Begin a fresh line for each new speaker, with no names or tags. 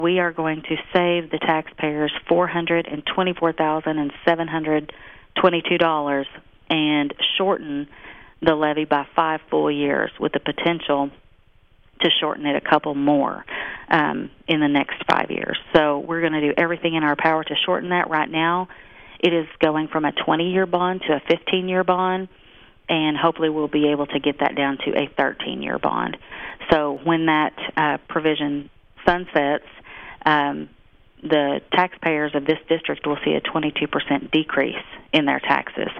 We are going to save the taxpayers $424,722 and shorten the levy by 5 full years, with the potential to shorten it a couple more in the next 5 years. So we're going to do everything in our power to shorten that. Right now, it is going from a 20-year bond to a 15-year bond, and hopefully we'll be able to get that down to a 13-year bond. So when that provision sunsets, the taxpayers of this district will see a 22% decrease in their taxes.